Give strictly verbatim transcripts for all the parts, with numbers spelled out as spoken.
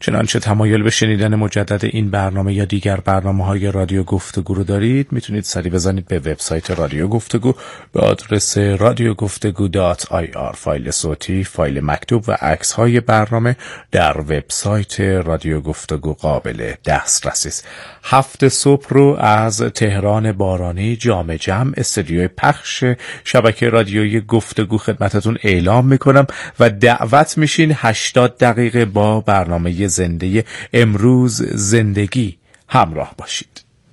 چنانچه تمایل به شنیدن مجدد این برنامه یا دیگر برنامه‌های رادیو گفتگو رو دارید، میتونید سری بزنید به وبسایت رادیو گفتگو به آدرس رادیو گفتگو دات آی آر. فایل صوتی، فایل مکتوب و عکس‌های برنامه در وبسایت رادیو گفتگو قابل دسترسی است. هفت صبح رو از تهران بارانی جام جم استودیوی پخش شبکه رادیویی گفتگو خدمتتون اعلام میکنم و دعوت میشین هشتاد دقیقه با برنامه زنده امروز زندگی همراه باشید.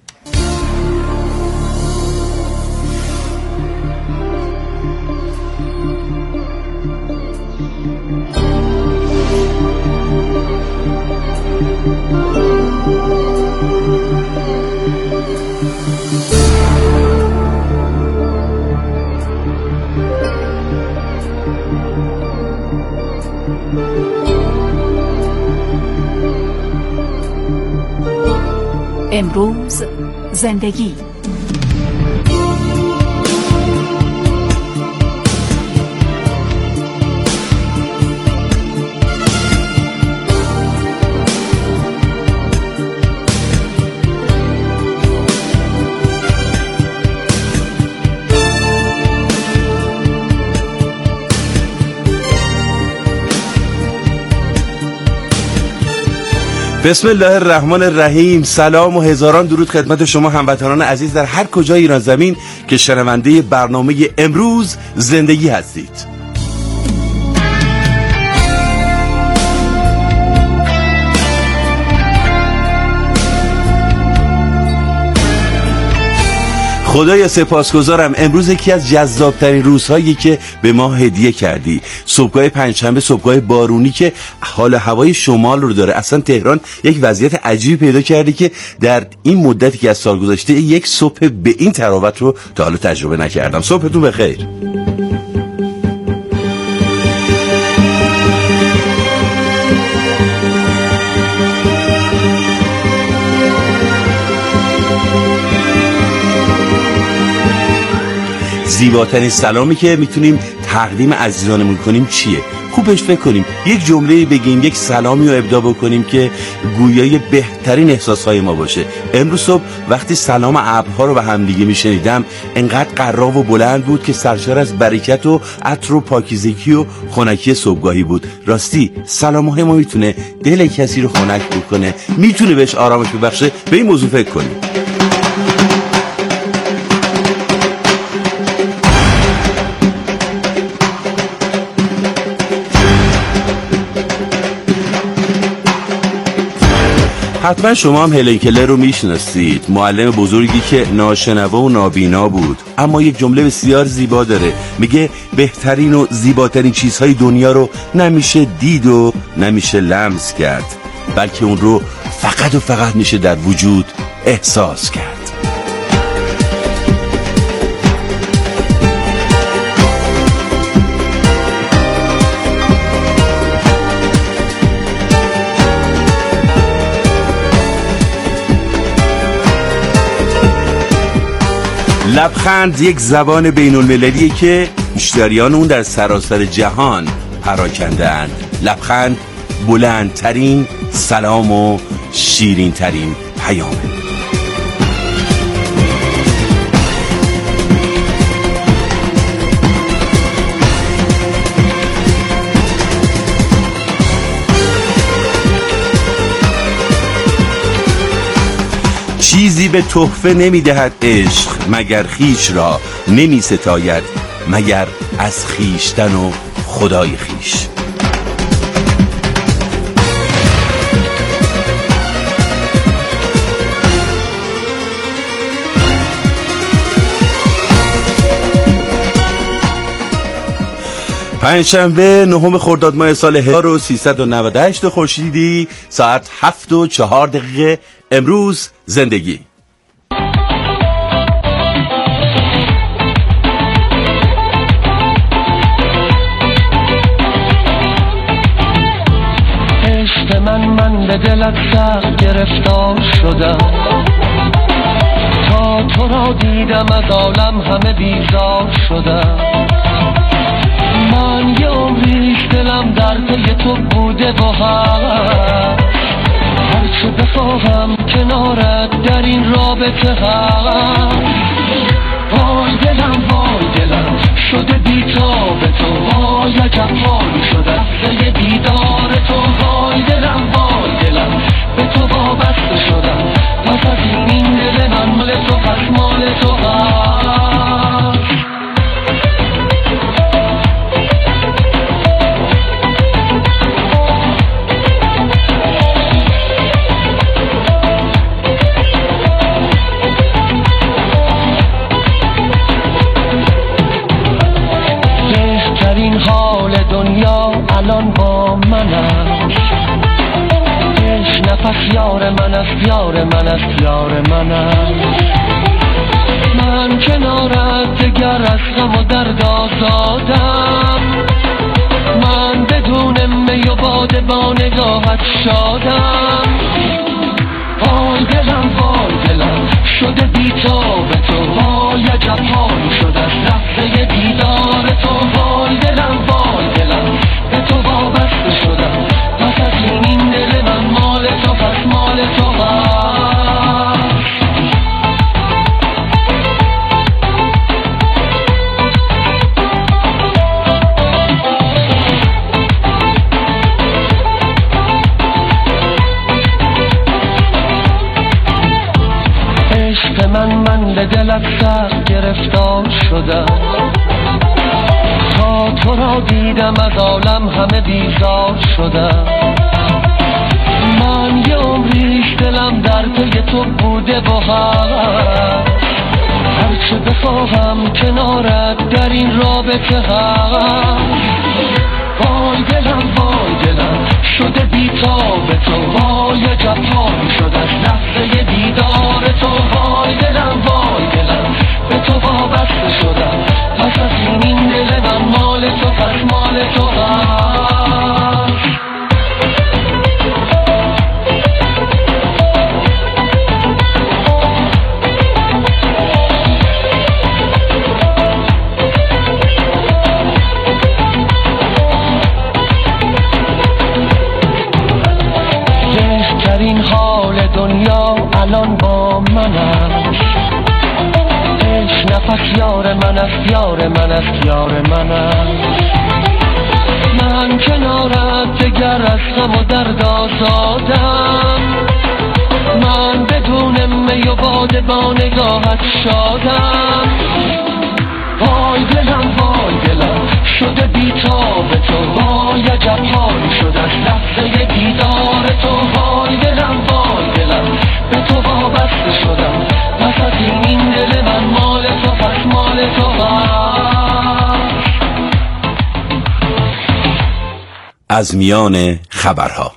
امروز زندگی. بسم الله الرحمن الرحیم. سلام و هزاران درود خدمت شما هموطنان عزیز در هر کجای ایران زمین که شنونده برنامه امروز زندگی هستید. خدایا سپاسگزارم، امروز یکی از جذابترین روزهایی که به ما هدیه کردی. صبحگاه پنجشنبه، صبحگاه بارونی که حال هوای شمال رو داره. اصلا تهران یک وضعیت عجیبی پیدا کرده که در این مدتی که از سال گذشته یک صبح به این تراوت رو تا حالا تجربه نکردم. صبحتون بخیر. زیباترین سلامی که میتونیم تقدیم عزیزانمون کنیم چیه؟ خوبش فکر کنیم، یک جمله بگیم، یک سلامی رو ابدا بکنیم که گویای بهترین احساسهای ما باشه. امروز صبح وقتی سلام ابرها رو به هم دیگه میشنیدم انقدر قرار و بلند بود که سرشار از برکت و عطر و پاکیزگی و خنکی صبحگاهی بود. راستی سلام‌های ما میتونه دل کسی رو خنک بکنه، میتونه بهش آرامش ببخشه. به این موضوع فکر کنیم. حتما شما هم هلن کلر رو میشناسید، معلم بزرگی که ناشنوا و نابینا بود، اما یک جمله بسیار زیبا داره. میگه بهترین و زیباترین چیزهای دنیا رو نمیشه دید و نمیشه لمس کرد، بلکه اون رو فقط و فقط میشه در وجود احساس کرد. لبخند یک زبان بین المللیه که مشتریان اون در سراسر جهان پراکنده‌اند. لبخند بلندترین سلام و شیرینترین پیامه. چیزی به تحفه نمیدهد عشق مگر خیش را نمی ستاید، مگر از خیشتن و خدای خیش. پنجشنبه نهم خرداد ماه سال هزار و سیصد و نود و هشت خورشیدی، ساعت هفت و چهار دقیقه. امروز زندگی. عشق من من به دلت سخت گرفتار شدم، تا تو را دیدم از عالم همه بیزار شدم. من یه عمریش دلم در پی تو بوده و هست، بخواهم کنارت در این رابطه هم. وای دلم وای دلم شده بیتاب تو، وای عجب حال شده لحظه دیدار تو. وای دلم وای دلم به تو وابسته شدم، پس از این دل من مال تو، پس مال تو هم. دنیا الان با من است، عشق نفس یار من است، یار من است، یار من است. من کنارت دگر از غم و درد آزادم، من بدون می و باده با نگاهت شادم. وای دلم وای دلم شده بیتاب تو، وای عجب حال شده از لحظه دیدار تو. وای دلم وای دلم به تو وابسته شدم، پس از این دل من مال تو، پس مال تو هست. عشق من من به دلت سخت گرفتار شدم، تا تو را دیدم از عالم همه بیزار شدم. من یه عمریش دلم در پی تو بوده و هست، هرچه بخواهم کنارت در این رابطه هست. وای دلم وای دلم شده بیتاب تو، وای عجب حال شده از لحظه دیدار تو. وای دلم وای دلم به تو وابسته شدم، پس از این دل من مال تو، پس مال تو هست. بهترین حال دنیا الان با من است، عشق نفس یار من است، یار من است، یار من است. من کنارت دگر از غم و درد آزادم، من بدون می و باده با نگاهت شادم. وای دلم وای دلم شده بیتاب تو، وای عجب حال شده از لحظه دیدار تو. وای دلم وای دلم به تو وابسته شدم، پس از این دل من مال تو، پس مال تو هست. از میان خبرها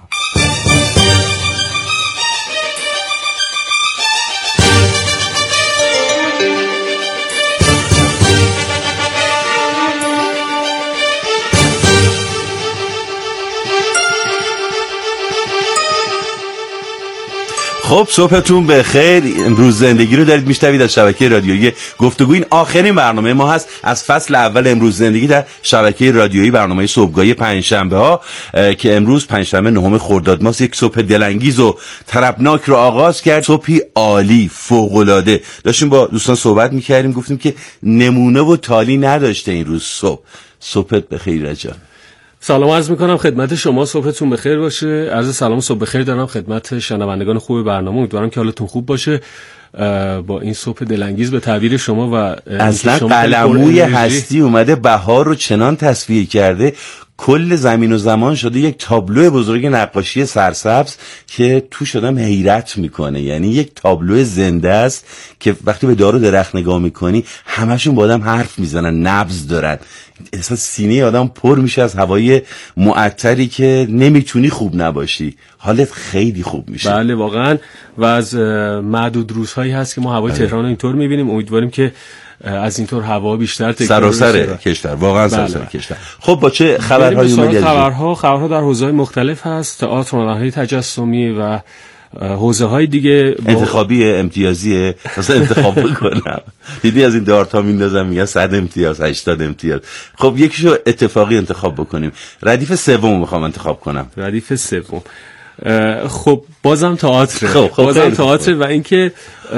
خب صبحتون بخیر. امروز زندگی رو دارید میشنوید از شبکه رادیویی گفتگو. این آخرین برنامه ما هست از فصل اول امروز زندگی در شبکه رادیویی، برنامه صبحگاهی پنجشنبه ها که امروز پنجشنبه نهم خرداد ماه یک صبح دلانگیز و طربناک رو آغاز کرد. صبحی عالی فوق العاده. داشتیم با دوستان صحبت میکردیم، گفتیم که نمونه و تالی نداشته این روز صبح. صبحت بخیر رجا. سلام عرض میکنم خدمت شما، صبحتون بخیر باشه. عرض سلام صبح بخیر دارم خدمت شنوندگان خوب برنامه. امیدوارم که حالتون خوب باشه با این صبح دلانگیز به تعبیر شما. و اصلا قلموی هستی اومده بهار رو چنان تصویر کرده، کل زمین و زمان شده یک تابلو بزرگ نقاشی سرسبز که تو شدم حیرت میکنه. یعنی یک تابلو زنده است که وقتی به دار و درخت نگاه میکنی همشون با آدم حرف میزنن، نبض دارن. احساس سینه آدم پر میشه از هوای معطری که نمیتونی خوب نباشی، حالت خیلی خوب میشه. بله واقعا. و از معدود روزهایی هست که ما هوای تهران رو اینطور میبینیم. امیدواریم که از اینطور هوا بیشتر تکرار بشه. سراسر کشور، واقعا سراسر کشور. خب با چه خبرهایی اومدید؟ خبرها خبرها در حوزه‌های مختلف هست، تئاتر، هنرهای تجسمی و حوزه های دیگه. انتخابی امتیازیه مثلا انتخاب بکنم، دیدی از این دارتا میندازم میگن صد امتیاز، هشتاد امتیاز. خب یکیشو اتفاقی انتخاب بکنیم. ردیف سوم میخوام انتخاب کنم. ردیف سوم خب بازم تئاتر خب خب بازم تئاتر و اینکه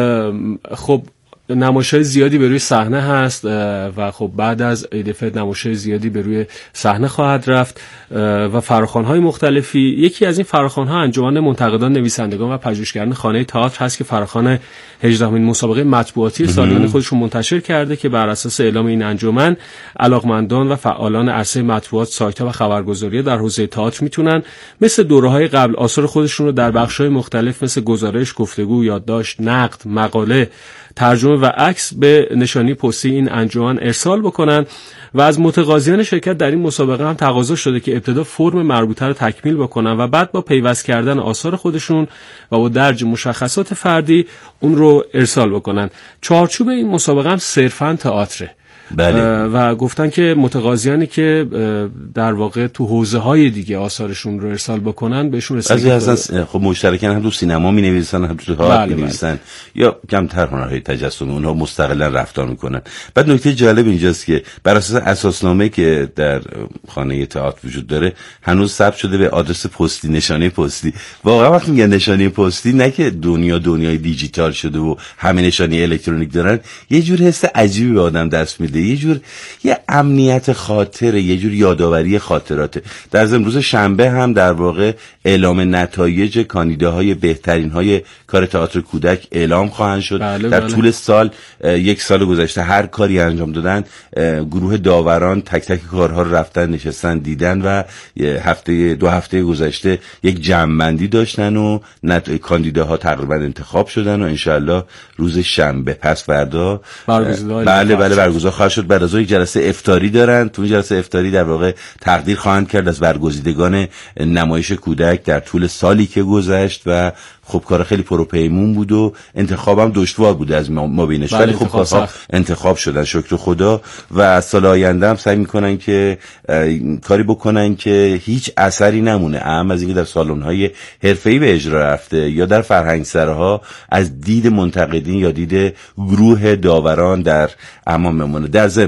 خب نمایش‌های زیادی به روی صحنه هست و خب بعد از عید فطر نمایش‌های زیادی به روی صحنه خواهد رفت و فراخوان‌های مختلفی. یکی از این فراخوان‌ها انجمن منتقدان، نویسندگان و پژوهشگران خانه تئاتر هست که فراخوان هجدهمین مسابقه مطبوعاتی سالیانه خودشون منتشر کرده که بر اساس اعلام این انجمن علاقمندان و فعالان عرصه مطبوعات، سایت‌ها و خبرگزاری در حوزه تئاتر میتونن مثل دوره‌های قبل آثار خودشون رو در بخش‌های مختلف مثل گزارش، گفتگو، یادداشت، نقد، مقاله، ترجمه و عکس به نشانی پستی این انجمن ارسال بکنن و از متقاضیان شرکت در این مسابقه هم تقاضا شده که ابتدا فرم مربوطه رو تکمیل بکنن و بعد با پیوست کردن آثار خودشون و با درج مشخصات فردی اون رو ارسال بکنن. چارچوب این مسابقه هم صرفاً تئاتره. بله. و گفتن که متقاضیانی که در واقع تو حوزه‌های دیگه آثارشون رو ارسال بکنن بهشون رسیدگی هستن. خب مشترکاً هم تو سینما می‌نویسن، هم تو تئاتر بله می‌نویسن، یا کمتر هنرهای تجسمی، اونها مستقلاً رفتار می‌کنن. بعد نکته جالب اینجاست که بر اساس اساسنامه که در خانه تئاتر وجود داره هنوز ثبت شده به آدرس پستی، نشانه پستی. واقعا وقتی میگن نشانه پستی، نه که دنیا دنیای دیجیتال شده و همه نشانه الکترونیک دارن، یه جور حس عجیبی به آدم دست میده، یه جور یه امنیت خاطر، یه جور یادآوری خاطراته. در ضمن روز شنبه هم در واقع اعلام نتایج کاندیداهای بهترین های کار تئاتر کودک اعلام خواهند شد. بله در بله. طول سال، یک سال گذشته هر کاری انجام دادن، گروه داوران تک تک کارها رو رفتن نشستن دیدن و هفته دو هفته گذشته یک جمع‌بندی داشتن و نت... کاندیداها تقریبا انتخاب شدن و انشالله روز شنبه پس فردا بله بله برگزار خواهد شد. بعد از اون یک جلسه افطاری دارن. تو این جلسه افطاری در واقع تقدیر خواهند کرد از برگزیدگان نمایش کودک در طول سالی که گذشت و خب کار خیلی پروپیمون بود و انتخابم دشوار بود از ما بینش، ولی خب کارها انتخاب شدن شکر خدا و سال آینده هم سعی میکنن که کاری بکنن که هیچ اثری نمونه، اهم از اینکه در سالن‌های حرفه‌ای به اجرا رفته یا در فرهنگسراها از دید منتقدین یا دید گروه داوران در امام بمونه. در ضمن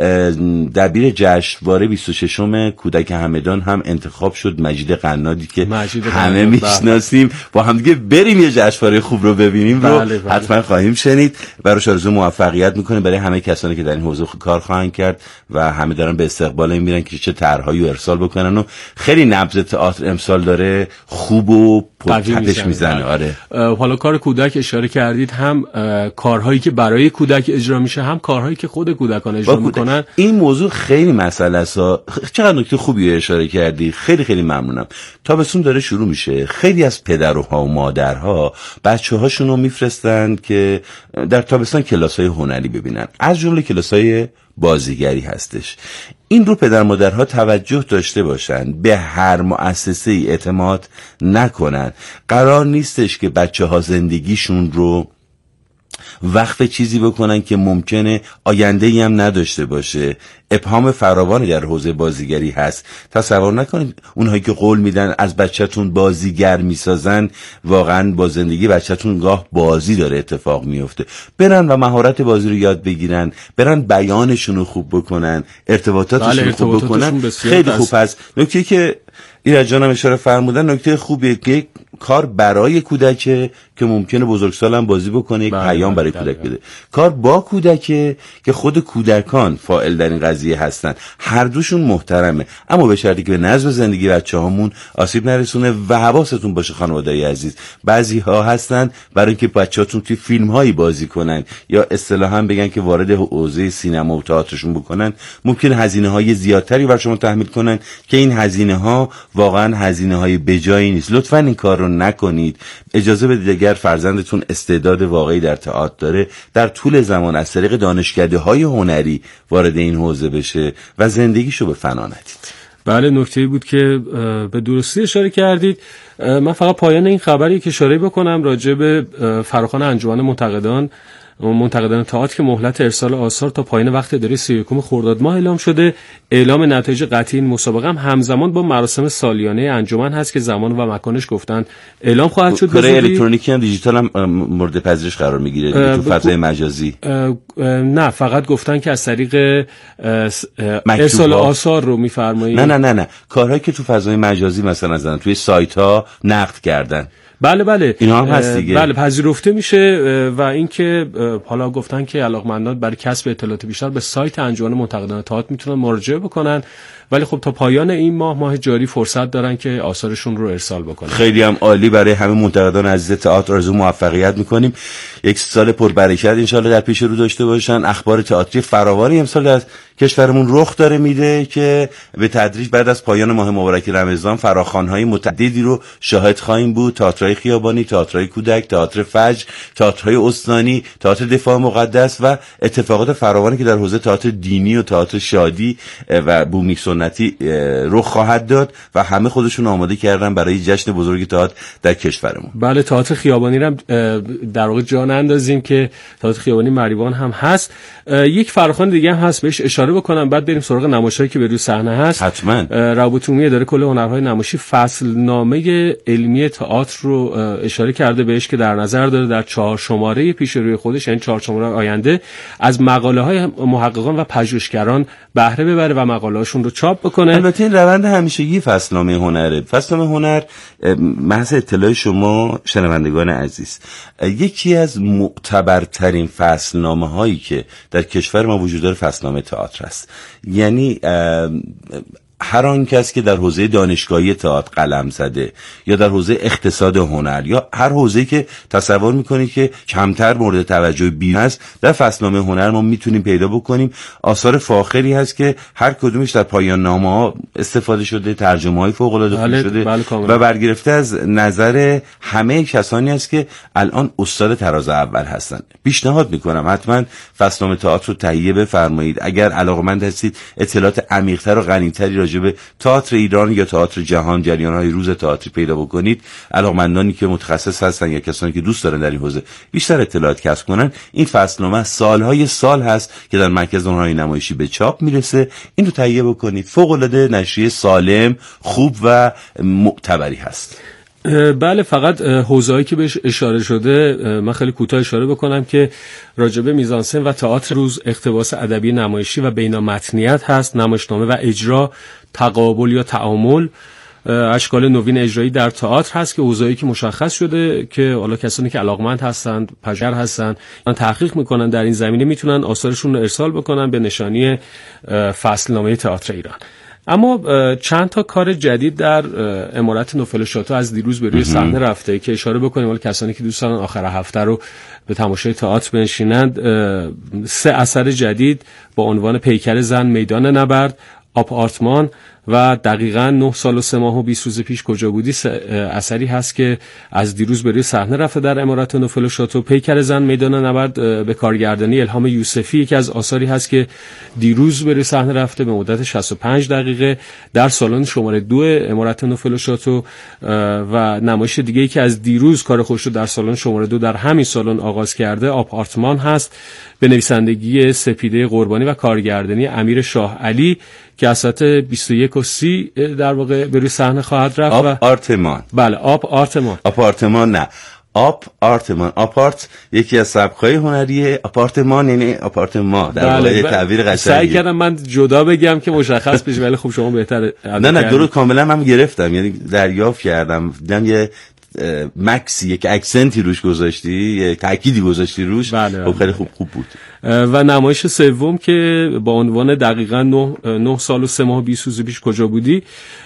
دبیر جشنواره بیست و ششم کودک همدان هم انتخاب شد، مجید قنادی که مجید همه میشناسیم. با هم دیگه بریم یه جشنواره خوب رو ببینیم رو بله بله. حتما خواهیم شنید. براش آرزو موفقیت میکنیم برای همه کسانی که در این حوزه کار خواهند کرد و همه دارن به استقبال این میرن که چه طرحهایی رو ارسال بکنن و خیلی نبض تئاتر امسال داره خوب و پرتپش میزنه. آره حالا کار کودک اشاره کردید، هم کارهایی که برای کودک اجرا میشه هم کارهایی که خود کودکان اجرا میکنن. این موضوع خیلی مسئله است. چقدر نکته خوبی اشاره کردی، خیلی خیلی ممنونم. تابستون داره شروع میشه، خیلی از پدرها و مادرها بچه‌هاشون رو میفرستن که در تابستان کلاس‌های هنری ببینن، از جمله کلاس‌های بازیگری هستش. این رو پدر مادرها توجه داشته باشن، به هر مؤسسه ای اعتماد نکنن. قرار نیستش که بچه‌ها زندگیشون رو وقف چیزی بکنن که ممکنه آینده‌ای هم نداشته باشه. ابهام فراوانی در حوزه بازیگری هست. تصور نکنید اونهایی که قول میدن از بچه‌تون بازیگر میسازن، واقعا با زندگی بچه‌تون گاه بازی داره اتفاق میفته. برن و مهارت بازی رو یاد بگیرن، برن بیانشون رو خوب بکنن، ارتباطاتشون رو خوب بکنن. خیلی خوب است. نکته که ایرج جانم اشاره فرمودن نکته خوبیه که کار برای کودکه که ممکنه بزرگسال هم بازی بکنه، یک پیام برای کودک بده. کار با کودکه که خود کودکان فاعل در این قضیه هستن. هر دوشون محترمه، اما به شرطی که به نظم زندگی بچه‌هامون آسیب نرسونه و حواستون باشه خانواده‌ی عزیز. بعضی ها هستن برای اینکه بچه‌هاتون توی فیلم‌هایی بازی کنن یا اصطلاحاً بگن که وارد حوزه سینما و تئاترشون بکنن، ممکن هزینه‌های زیادتری بر شما تحمیل کنن که این هزینه‌ها واقعاً هزینه‌های بجایی نیست. لطفاً این کار رو نکنید. اجازه بدید اگر فرزندتون استعداد واقعی در تئاتر داره، در طول زمان از طریق دانشکده‌های هنری وارد این حوزه بشه و زندگیشو به فنا ندید. بله نکته‌ای بود که به درستی اشاره کردید. من فقط پایان این خبری که اشاره بکنم راجع به فراخوان انجمن منتقدان منتقدان تئاتر که مهلت ارسال آثار تا پایان وقت اداره سی و یکم خرداد ماه اعلام شده. اعلام نتایج قطعی این مسابقه هم همزمان با مراسم سالیانه انجمن هست که زمان و مکانش گفتن اعلام خواهد شد. کره الکترونیکی هم دیجیتال هم مورد پذیرش قرار میگیره تو فضای مجازی؟ نه، فقط گفتن که از طریق ارسال آثار رو میفرمایید. نه نه نه نه کارهایی که تو فضای مجازی مثلا زدن توی سایت ها نقد کردن. بله بله اینا هم هست دیگه. بله پذیرفته میشه و اینکه حالا گفتن که علاقمندان برای کسب اطلاعات بیشتر به سایت انجمن منتقدان تئاتر میتونن مراجعه بکنن، ولی خب تا پایان این ماه ماه جاری فرصت دارن که آثارشون رو ارسال بکنن. خیلی هم عالی. برای همه منتقدان عزیز تئاتر آرزو موفقیت میکنیم. یک سال پربرکت انشالله در پیش رو داشته باشن. اخبار تئاتری فراوانی امسال در کشورمون رخ داره میده که به تدریج بعد از پایان ماه مبارک رمضان فراخوان‌های متعددی رو شاهد خواهیم بود. تئاترهای خیابانی، تئاترهای کودک، تئاتر فجر، تئاترهای استانی، تئاتر دفاع مقدس و اتفاقات فراوانی که در حوزه تئاتر دینی و تئاتر شادی و بومی سنتی رخ خواهد داد و همه خودشون آماده کردن برای جشن بزرگ تئاتر در کشورمون. بله تئاتر خیابانی رو در واقع جا نندازیم که تئاتر خیابانی مریوان هم هست. یک فراخوان دیگه هم هست بهش اشاره بکنم بعد بریم سراغ نمایشایی که به روی صحنه هست. حتما. روابط عمومی اداره کل هنرهای نمایشی فصلنامه علمی تئاتر رو اشاره کرده بهش که در نظر داره در چهار شماره پیش روی خودش، یعنی چهار شماره آینده، از مقاله های محققان و پژوهشگران بهره ببره و مقاله هاشون رو چاپ بکنه. البته این روند همیشگی فصلنامه هنره. فصلنامه هنر محض اطلاع شما شنوندگان عزیز، یکی از معتبرترین فصلنامه هایی که در کشور ما وجود داره فصلنامه تئاتر است. یعنی هر آن کس که در حوزه دانشگاهی تئاتر قلم زده یا در حوزه اقتصاد هنر یا هر حوزه‌ای که تصور می‌کنید که کمتر مورد توجه بیرون است، در فصلنامه هنر ما میتونیم پیدا بکنیم. آثار فاخری هست که هر کدومش در پایان نامه‌ها استفاده شده، ترجمه‌های فوق‌العاده خوب شده بله و برگرفته از نظر همه کسانی است که الان استاد تراز اول هستن. پیشنهاد می‌کنم حتما فصلنامه تئاتر رو تهیه بفرمایید. اگر علاقه‌مند هستید اطلاعات عمیق‌تر و غنی‌تری راجع به تئاتر ایران یا تئاتر جهان، جریان‌های روز تئاتری پیدا بکنید، علاقمندانی که متخصص هستن یا کسانی که دوست دارن در این حوزه بیشتر اطلاعات کسب کنن، این فصلنامه سالهای سال هست که در مرکز هنرهای نمایشی به چاپ میرسه. این رو تهیه بکنید. فوق‌العاده نشریه سالم، خوب و معتبری هست. بله فقط حوزه‌ای که بهش اشاره شده من خیلی کوتاه اشاره بکنم که راجبه میزانسن و تئاتر روز، اقتباس ادبی نمایشی و بینامتنیت هست، نمایشنامه و اجرا، تقابل یا تعامل، اشکال نوین اجرایی در تئاتر هست که حوزه‌ای که مشخص شده که حالا کسانی که علاقمند هستند، پژوهر هستند، تحقیق میکنن در این زمینه میتونن آثارشون رو ارسال بکنن به نشانی فصلنامه تئاتر ایران. اما چند تا کار جدید در عمارت نوفل شاتو از دیروز به روی صحنه رفته که اشاره بکنیم حالا کسانی که دوست دارن آخر هفته رو به تماشای تئاتر بنشینند. سه اثر جدید با عنوان پیکر زن، میدان نبرد، آپارتمان و دقیقاً نه سال و سه ماه و بیست روز پیش کجا بودی اثری هست که از دیروز به روی صحنه رفته در عمارت نوفل شاتو. پیکر زن، میدان نبرد به کارگردانی الهام یوسفی یکی از آثاری هست که دیروز به روی صحنه رفته به مدت شصت و پنج دقیقه در سالن شماره دو عمارت نوفل شاتو. و نمایش دیگه‌ای که از دیروز کار خودش رو در سالن شماره دو در همین سالن آغاز کرده آپارتمان هست به نویسندگی سپیده قربانی و کارگردانی امیر شاه علی که از ساعت بیست و یک و سی در واقع به روی صحنه خواهد رفت. آب آرتمان. بله آب آرتمان. آپارتمان نه، آب آرتمان. آپارت یکی از سبک‌های هنریه، آپارتمان یعنی آپارتمان در واقع بله. تعبیر قشنگی. سعی کردم من جدا بگم که مشخص بشه ولی خب شما بهتره. نه نه درست کاملا من گرفتم، یعنی دریافت کردم، دیدم یه مکسی یک اکسنتی روش گذاشتی، یک تأکیدی گذاشتی روش. بله خب خیلی خوب خوب بود. و نمایش سوم که با عنوان دقیقاً نه سال و سه ماه و بیست روز پیش کجا بودی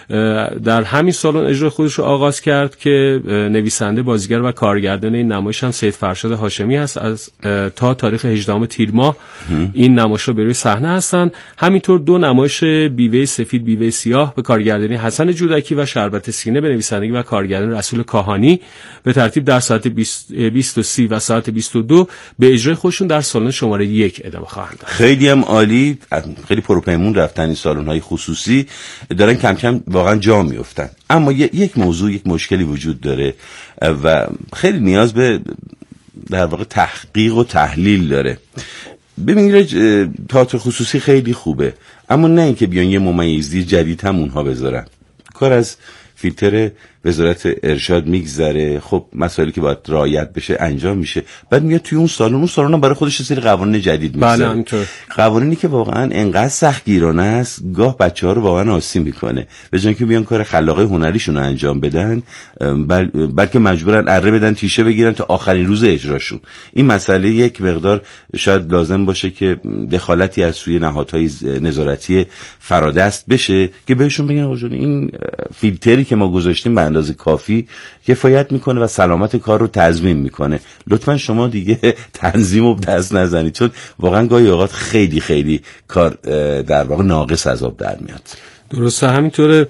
در همین سالن اجرای خودش رو آغاز کرد که نویسنده، بازیگر و کارگردان این نمایش هم سید فرشاد هاشمی هست. از تا تاریخ هجدهم تیر ماه این نمایش رو به روی صحنه هستن. همینطور دو نمایش بیوه سفید بیوه سیاه به کارگردانی حسن جودکی و شربت سینه به نویسندگی و کارگردانی رسول کاهانی به ترتیب در ساعت بیست و سی و ساعت بیست و دو به اجرای خودشون در سالن شماره یک ادامه خواهند داد. خیلی هم عالی، خیلی پروپیمون رفتن این سالن‌های خصوصی، دارن کم کم واقعا جا میافتن. اما یک موضوع، یک مشکلی وجود داره و خیلی نیاز به در واقع تحقیق و تحلیل داره. ببینید تئاتر خصوصی خیلی خوبه، اما نه اینکه بیان یه ممیزی جدید هم اونها بذارن. کار از فیلتر وزارت ارشاد میگذره، خب مسائلی که باید رعایت بشه انجام میشه، بعد میاد توی اون سالن، اون سالن هم برای خودش سری قوانین جدید میذاره. بله همینطور. قوانینی که واقعا انقدر سختگیرانه است، گاه بچه‌ها رو واقعا آسیب میکنه. به جای اینکه بیان کار خلاقه هنریشون رو انجام بدن، بل... بلکه مجبورن اره بدن، تیشه بگیرن تا آخرین روز اجراشون. این مسئله یک مقدار شاید لازم باشه که دخالتی از سوی نهادهای نظارتی فرادست بشه که بهشون بگن آقا جون این فیلتری که ما گذاشتیم به اندازه کافی کفایت میکنه و سلامت کار رو تضمین میکنه. لطفا شما دیگه تنظیم رو دست نزنید، چون واقعا گاهی اوقات خیلی خیلی کار در واقع ناقص از آب در میاد. درسته همینطوره.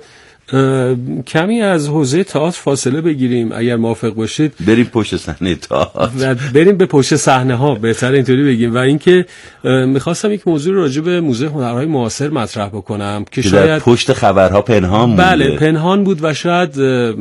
کمی از حوزه تئاتر فاصله بگیریم اگر موافق باشید، بریم پشت صحنه تئاتر، بریم به پشت صحنه ها، بهتر اینطوری بگیم. و اینکه میخواستم یک موضوع راجع به موزه هنرهای معاصر مطرح بکنم که شاید پشت خبرها پنهان بود. بله پنهان بود و شاید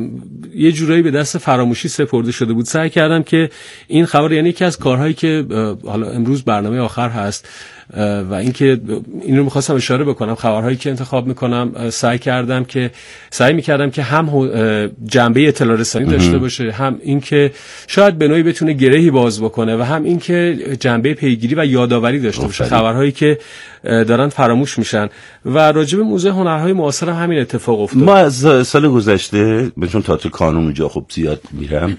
یه جورایی به دست فراموشی سپرده شده بود. سعی کردم که این خبر، یعنی یکی از کارهایی که حالا امروز برنامه آخر هست و اینکه این رو می‌خواستم اشاره بکنم، خبرهایی که انتخاب می‌کنم سعی کردم که سعی می‌کردم که هم جنبه اطلاع رسانی داشته باشه، هم اینکه شاید به نوعی بتونه گرهی باز بکنه و هم اینکه جنبه پیگیری و یادآوری داشته باشه خبرهایی که دارن فراموش میشن. و راجع به موزه هنرهای معاصر هم همین اتفاق افتاد. ما از سال گذشته چون تئاتر کانون اونجا خب زیاد میرم،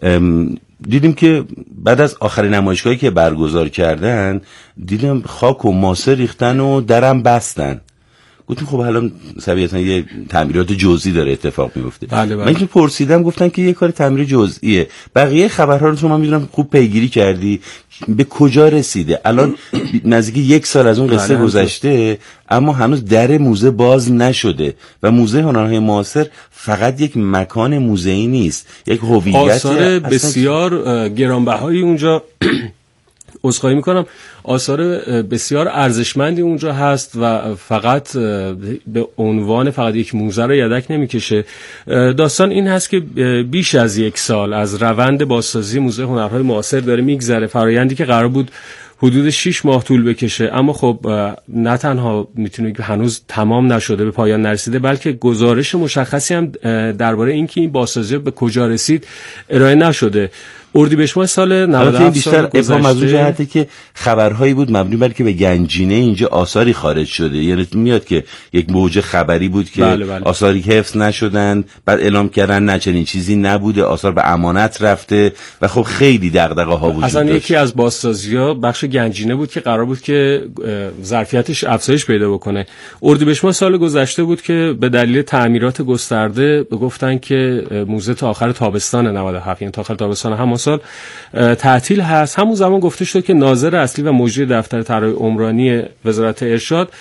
دیدیم که بعد از آخرین نمایشگاهی که برگزار کردن دیدم خاک و ماسه ریختن و درم بستن. گفتم خب الان طبیعتا یه تعمیرات جزئی داره اتفاق میفته. بله بله. من که پرسیدم گفتن که یه کار تعمیر جزئیه. بقیه خبرها رو شما میدونم خوب پیگیری کردی، به کجا رسیده؟ الان نزدیک یک سال از اون قصه گذشته اما هنوز در موزه باز نشده و موزه هنرهای معاصر فقط یک مکان موزه‌ای نیست، یک هویت. آثار بسیار گرانبهایی اونجا عذرخواهی میکنم آثار بسیار ارزشمندی اونجا هست و فقط به عنوان فقط یک موزه رو یدک نمیکشه. داستان این هست که بیش از یک سال از روند بازسازی موزه هنرهای معاصر داره میگذره، فرآیندی که قرار بود حدود شش ماه طول بکشه، اما خب نه تنها میتونه که هنوز تمام نشده، به پایان نرسیده، بلکه گزارش مشخصی هم درباره اینکه این بازسازی به کجا رسید ارائه نشده. اردیبهشت ماه سال نود و هفت بیشتر ابهام از اون جهته که خبرهایی بود مبنی بر که به گنجینه اینجا آثاری خارج شده، یعنی میاد که یک موج خبری بود که بله بله. آثاری حفظ نشدن، بعد اعلام کردن نه چنین چیزی نبوده، آثار به امانت رفته و خب خیلی دغدغه ها وجود داشت. اصلا یکی از بازسازی‌ها بخش گنجینه بود که قرار بود که ظرفیتش افزایش پیدا بکنه. اردیبهشت ماه سال گذشته بود که به دلیل تعمیرات گسترده گفتن که موزه تا آخر تابستان نود و هفت، یعنی تا آخر تابستان همون سال تعطیل هست. همون زمان گفته شد که ناظر اصلی و مجری دفتر طراحی عمرانی وزارت ارشاد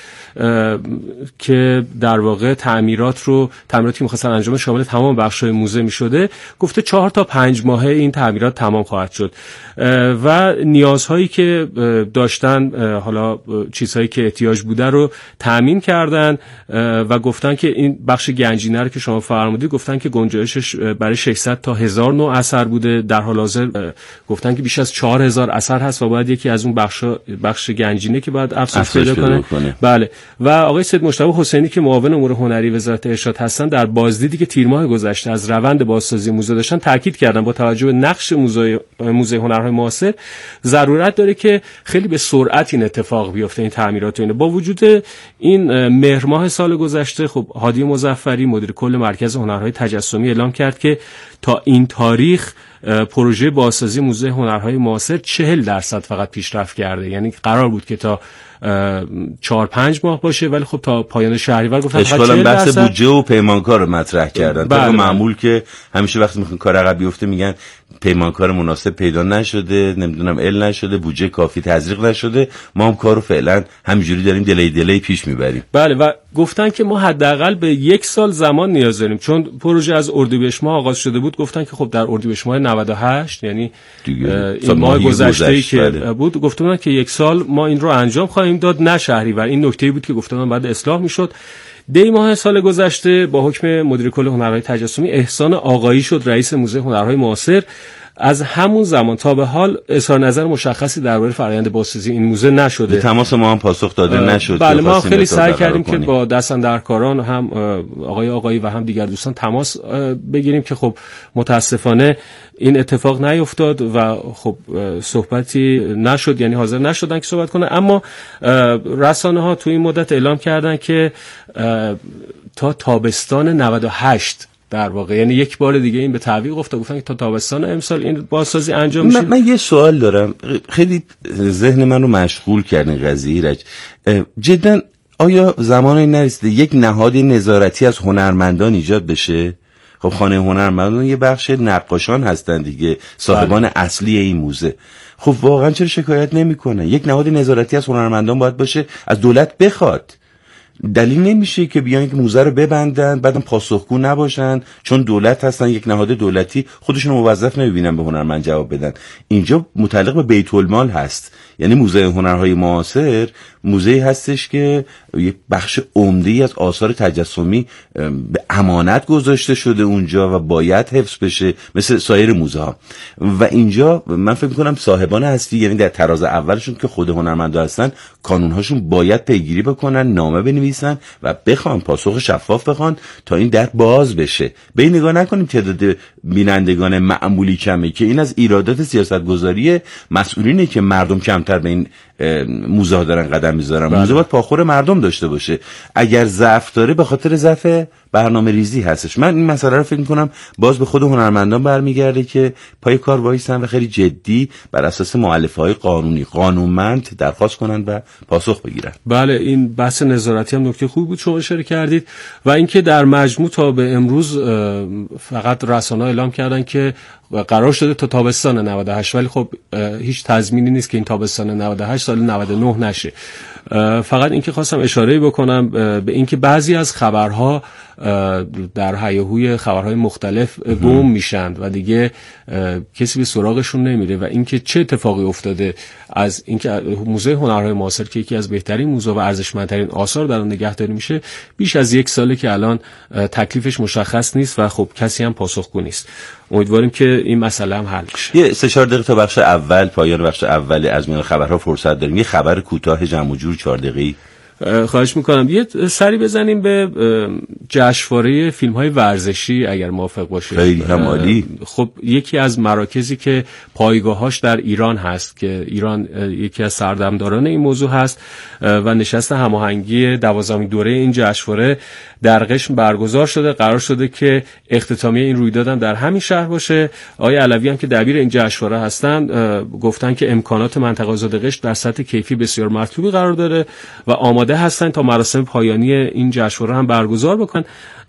که در واقع تعمیرات رو تعمیراتی که می‌خواستن انجام شامل تمام بخش‌های موزه می‌شده، گفته چهار تا پنج ماهه این تعمیرات تمام خواهد شد و نیازهایی که داشتن، حالا چیزهایی که احتیاج بوده رو تامین کردن و گفتن که این بخش گنجینه رو که شما فرمودید گفتن که گنجایشش برای ششصد تا هزار نوع اثر بوده، در حال حاضر گفتن که بیش از چهار هزار اثر هست و باید یکی از اون بخش بخش گنجینه که باید افزایش پیدا کنه. کنه بله. و آقای سید مجتبی حسینی که معاون امور هنری وزارت ارشاد هستن در بازدیدی که تیر ماه گذشته از روند بازسازی موزه داشتن تاکید کردن با توجه به نقش موزه موزه هنرهای معاصر ضرورت داره که خیلی به سرعت این اتفاق بیفته، این تعمیرات و اینه. با وجود این مهر ماه سال گذشته خب هادی مظفری مدیر کل مرکز هنرهای تجسمی اعلام کرد که تا این تاریخ پروژه بازسازی موزه هنرهای معاصر چهل درصد فقط پیشرفت کرده، یعنی قرار بود که تا چهار پنج ماه باشه ولی خب تا پایان شهریور گفتن اشکالا بحث بودجه و پیمانکار رو مطرح کردن. طبق معمول که همیشه وقتی میخوان کار عقب بیفته میگن پیمانکار مناسب پیدا نشده، نمیدونم ال نشده، بودجه کافی تزریق نشده، ما هم کارو فعلا همینجوری داریم دلی دلی پیش میبریم. بله و گفتن که ما حداقل به یک سال زمان نیاز داریم، چون پروژه از اردیبهشت ماه آغاز شده بود. گفتن که خب در اردیبهشت ماه نود و هشت یعنی این ماه گذشته‌ای که بله. بود گفتن که یک سال ما این رو انجام خواهیم داد، نه شهریور. این نکته‌ای بود که گفتن بعد اصلاح میشد. دی ماه سال گذشته با حکم مدیر کل هنرهای تجسمی احسان آقایی شد رئیس موزه هنرهای معاصر. از همون زمان تا به حال اظهار نظر مشخصی درباره فرآیند بازسازی این موزه نشده. تماس ما هم پاسخ داده نشد. بله ما خیلی سعی کردیم که با دستاندرکاران هم آقای آقایی و هم دیگر دوستان تماس بگیریم که خب متاسفانه این اتفاق نیفتاد و خب صحبتی نشد، یعنی حاضر نشدن که صحبت کنه. اما رسانه ها تو این مدت اعلام کردن که تا تابستان نود و هشت در واقع، یعنی یک بار دیگه این به تعویق افتاد، گفتن که تا تابستان امسال این بازسازی انجام میشه. من, من یه سوال دارم، خیلی ذهن من رو مشغول کردن قضیه رج. جدا آیا زمانی نرسیده یک نهاد نظارتی از هنرمندان ایجاد بشه؟ خب خانه هنرمندان یه بخش نقاشان هستن دیگه، صاحبان بله. اصلی این موزه. خب واقعا چرا شکایت نمیکنن؟ یک نهاد نظارتی از هنرمندان باید باشه، از دولت بخواد. دلیل نمیشه که بیان که موزه رو ببندن بعدم پاسخگو نباشن، چون دولت هستن، یک نهاد دولتی، خودشون موظف نمیبینن به هنرمند جواب بدن. اینجا متعلق به بیت المال هست، یعنی موزه هنرهای معاصر موزه‌ای هستش که یک بخش عمده‌ای از آثار تجسمی به امانت گذاشته شده اونجا و باید حفظ بشه مثل سایر موزه ها. و اینجا من فکر می‌کنم صاحبان اصلی، یعنی در تراز اولشون که خود هنرمندا هستن، کانون‌هاشون باید پیگیری بکنن، نامه بنویسن و بخوان پاسخ شفاف بخوان تا این در باز بشه. به این نگاه نکنیم تعداد بینندگان معمولی کمه، که این از ایرادات سیاستگذاری مسئولینه که مردم کمتر به این موزه ها دارن قدم میذارن. موزه باید پاخور مردم داشته باشه. اگر ضعف داره به خاطر ضعف برنامه ریزی هستش. من این مسئله رو فکر میکنم باز به خود هنرمندان برمیگرده که پای کار وایسن و خیلی جدی بر اساس مؤلفه های قانونی قانونمند درخواست کنن و پاسخ بگیرن. بله این بحث نظارتی هم نکته خوبی بود شما اشاره کردید. و اینکه در مجموع تا به امروز فقط رسانه‌ها اعلام کردن که قرار شده تا تابستان نود و هشت، ولی خب هیچ تضمینی نیست که این تابستان نود و هشت سال نود و نه نشه. فقط اینکه خواستم اشاره بکنم به اینکه بعضی از خبرها در هیاهوی خبرهای مختلف گم میشن و دیگه کسی به سراغشون نمیره و اینکه چه اتفاقی افتاده از اینکه موزه هنرهای معاصر که یکی از بهترین موزه و ارزشمندترین آثار در اون نگهداری میشه بیش از یک ساله که الان تکلیفش مشخص نیست و خب کسی هم پاسخگو نیست. امیدواریم که این مسئله هم حل بشه. یه سه چهار دقیقه تا بخش اول، پایان بخش اول از میان خبرها فرصت داریم. یه خبر کوتاه جمع و جور چهار دقیقه‌ای خواهش میکنم یه سری بزنیم به جشنواره فیلم‌های ورزشی اگر موافق باشه. خیلی هم عالی. خب یکی از مراکزی که پایگاهاش در ایران هست که ایران یکی از سردمداران این موضوع هست و نشست هماهنگی دوازدهمین دوره این جشنواره در قشم برگزار شده. قرار شده که اختتامیه این رویداد هم در همین شهر باشه. آقای علوی هم که دبیر این جشنواره هستن گفتن که امکانات منطقه آزاد قشم در سطح کیفی بسیار مطلوبی قرار داره و آماده هستن تا مراسم پایانی این جشنواره هم برگزار بکنن.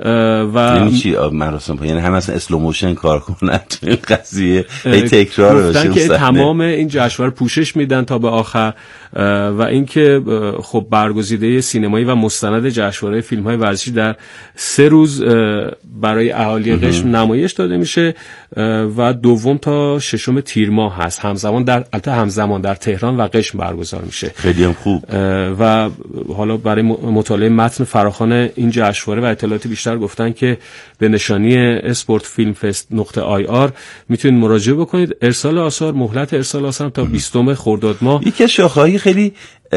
و یعنی چی مراسم پایانی؟ هم مثلا اسلو موشن کار کنن تو این قضیه، ای تکرار بشه. گفتن که تمام این جشنواره پوشش میدن تا به آخر و اینکه خب برگزیده سینمایی و مستند جشنواره فیلم‌های ورزشی در سه روز برای اهالی قشم نمایش داده میشه و دوم تا ششم تیر ماه هست. همزمان در البته همزمان در تهران و قشم برگزار میشه. خیلی هم خوب. و حالا برای مطالعه متن فراخوان این جشنواره و اطلاعات بیشتر گفتن که به نشانی اسپورت فیلم فست نقطه آی آر میتونید مراجعه بکنید. ارسال آثار، مهلت ارسال آثار تا بیستم خرداد ماه. یکی از شاخه‌های خیلی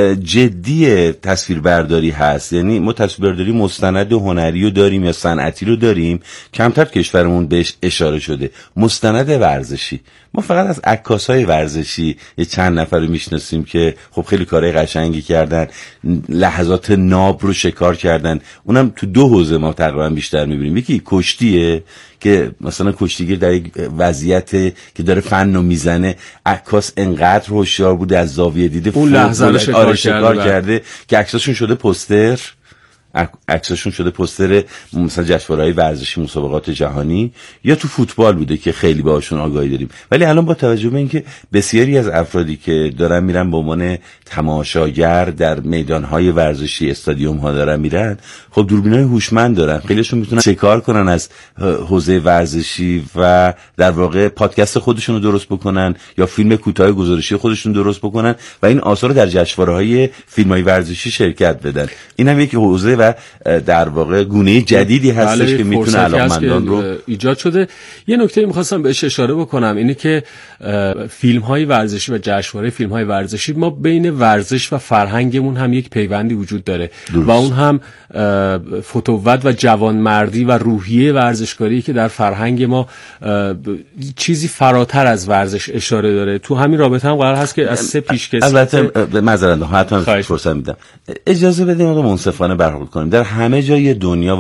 جدی تصویربرداری هست، یعنی ما تصویربرداری مستند و هنری رو داریم یا صنعتی رو داریم، کمتر کشورمون بهش اشاره شده. مستند ورزشی، ما فقط از عکاسای ورزشی یه چند نفر رو میشناسیم که خب خیلی کارهای قشنگی کردن، لحظات ناب رو شکار کردن. اونم تو دو حوزه ما تقریبا بیشتر میبینیم. یکی کشتیه که مثلا کشتیگیر در یک وضعیت که داره فن رو میزنه، عکاس انقدر هوشیار بوده از زاویه دیده اون لحظه رو شکار, آره شکار کرده, کرده که عکساشون شده پوستر عکساشون شده پوستر مثلا جشنواره‌های ورزشی، مسابقات جهانی، یا تو فوتبال بوده که خیلی باهاشون آگاهی داریم. ولی الان با توجه به اینکه بسیاری از افرادی که دارن میرن به عنوان تماشاگر در میدان‌های ورزشی، استادیوم‌ها دارن میرن، خب دوربینای هوشمند دارن، خیلیشون میتونن شکار کنن از حوزه ورزشی و در واقع پادکست خودشون رو درست بکنن یا فیلم کوتاه گزارشی خودشون درست بکنن و این آثار رو در جشنواره‌های فیلم‌های ورزشی شرکت بدن. اینم یک حوزه و در واقع گونه جدیدی هستش بله، که میتونه علاقمندان رو ایجاد شده. یه نکته میخواستم بهش اشاره بکنم اینه که فیلم های ورزشی و جشنواره فیلم های ورزشی، ما بین ورزش و فرهنگمون هم یک پیوندی وجود داره درست. و اون هم فتوت و جوانمردی و روحیه ورزشکاری که در فرهنگ ما چیزی فراتر از ورزش اشاره داره. تو همین رابطه هم قرار هست که از سه پیشکسوت، البته معذرت حتما فرصت میدم، اجازه بدیم آقا منصفانه برخورد کنیم. در همه جای دنیا